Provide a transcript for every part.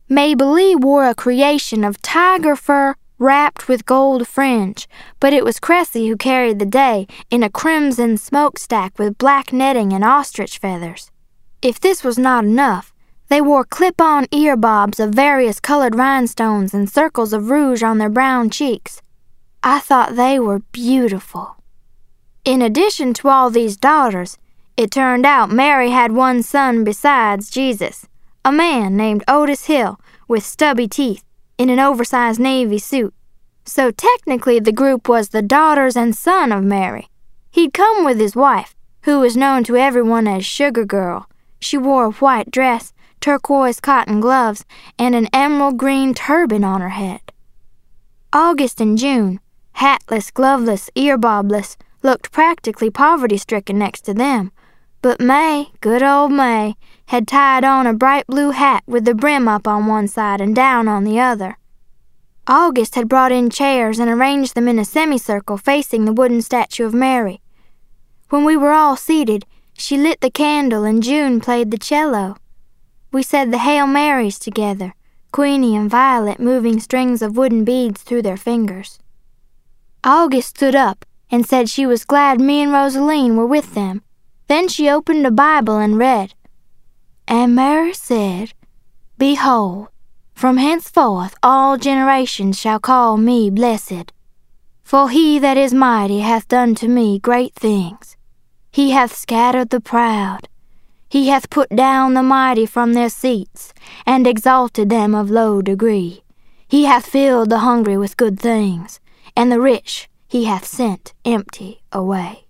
Mabel Lee wore a creation of tiger fur wrapped with gold fringe, but it was Cressy who carried the day in a crimson smokestack with black netting and ostrich feathers. If this was not enough, they wore clip-on ear bobs of various colored rhinestones and circles of rouge on their brown cheeks. I thought they were beautiful. In addition to all these daughters, it turned out Mary had one son besides Jesus, a man named Otis Hill with stubby teeth in an oversized navy suit. So technically the group was the daughters and son of Mary. He'd come with his wife, who was known to everyone as Sugar Girl. She wore a white dress, turquoise cotton gloves, and an emerald green turban on her head. August and June, hatless, gloveless, earbobless, looked practically poverty-stricken next to them. But May, good old May, had tied on a bright blue hat with the brim up on one side and down on the other. August had brought in chairs and arranged them in a semicircle facing the wooden statue of Mary. When we were all seated, she lit the candle and June played the cello. We said the Hail Marys together, Queenie and Violet moving strings of wooden beads through their fingers. August stood up and said she was glad me and Rosaline were with them. Then she opened a Bible and read, "And Mary said, Behold, from henceforth all generations shall call me blessed. For he that is mighty hath done to me great things. He hath scattered the proud. He hath put down the mighty from their seats, and exalted them of low degree. He hath filled the hungry with good things, and the rich he hath sent empty away."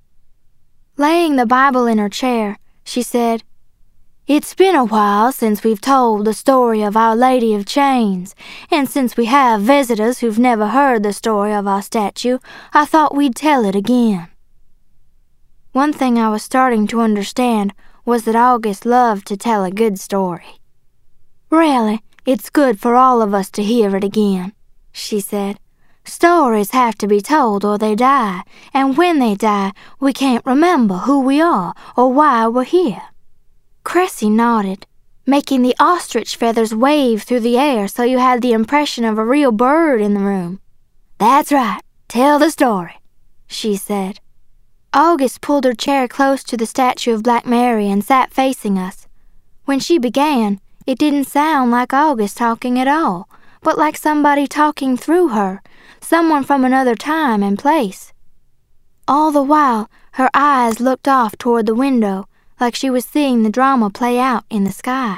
Laying the Bible in her chair, she said, "It's been a while since we've told the story of Our Lady of Chains, and since we have visitors who've never heard the story of our statue, I thought we'd tell it again." One thing I was starting to understand was that August loved to tell a good story. "Really, it's good for all of us to hear it again," she said. "Stories have to be told or they die, and when they die, we can't remember who we are or why we're here." Cressy nodded, making the ostrich feathers wave through the air so you had the impression of a real bird in the room. "That's right, tell the story," she said. August pulled her chair close to the statue of Black Mary and sat facing us. When she began, it didn't sound like August talking at all, but like somebody talking through her, someone from another time and place. All the while, her eyes looked off toward the window, like she was seeing the drama play out in the sky.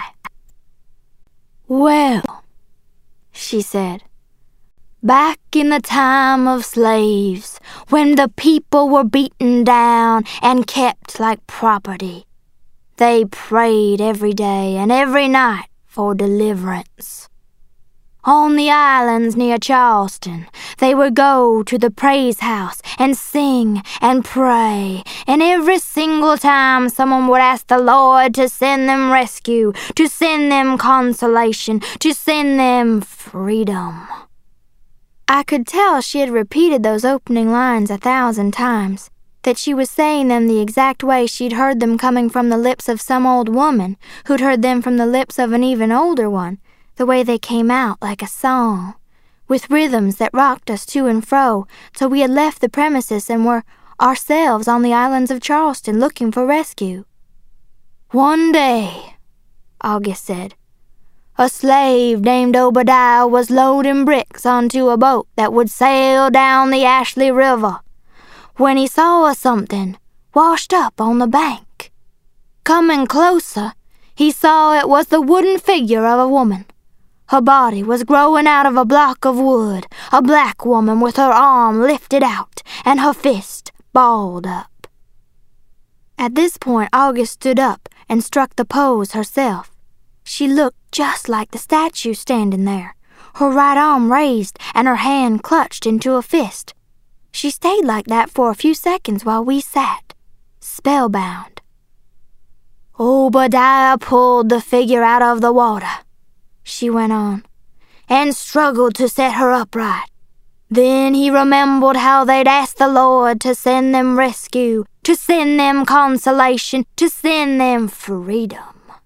"Well," she said, "back in the time of slaves, when the people were beaten down and kept like property, they prayed every day and every night for deliverance. On the islands near Charleston, they would go to the praise house and sing and pray, and every single time someone would ask the Lord to send them rescue, to send them consolation, to send them freedom." I could tell she had repeated those opening lines 1,000 times, that she was saying them the exact way she'd heard them coming from the lips of some old woman who'd heard them from the lips of an even older one, the way they came out like a song, with rhythms that rocked us to and fro till we had left the premises and were ourselves on the islands of Charleston looking for rescue. "One day," August said, "a slave named Obadiah was loading bricks onto a boat that would sail down the Ashley River, when he saw something washed up on the bank. Coming closer, he saw it was the wooden figure of a woman. Her body was growing out of a block of wood, a black woman with her arm lifted out and her fist balled up." At this point, August stood up and struck the pose herself. She looked just like the statue standing there, her right arm raised and her hand clutched into a fist. She stayed like that for a few seconds while we sat, spellbound. "Obadiah pulled the figure out of the water," she went on, "and struggled to set her upright. Then he remembered how they'd asked the Lord to send them rescue, to send them consolation, to send them freedom.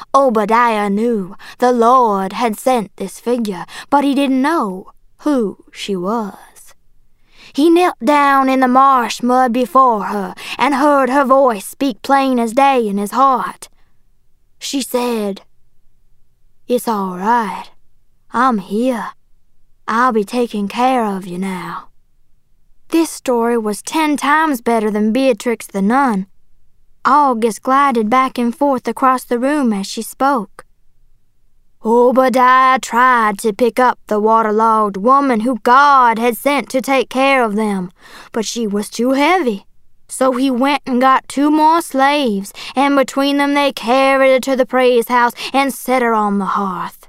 Obadiah knew the Lord had sent this figure, but he didn't know who she was. He knelt down in the marsh mud before her and heard her voice speak plain as day in his heart. She said, "It's all right. I'm here. I'll be taking care of you now." This story was 10 times better than Beatrix the Nun. August glided back and forth across the room as she spoke. Obadiah tried to pick up the waterlogged woman who God had sent to take care of them, but she was too heavy. So he went and got 2 more slaves, and between them they carried her to the praise house and set her on the hearth.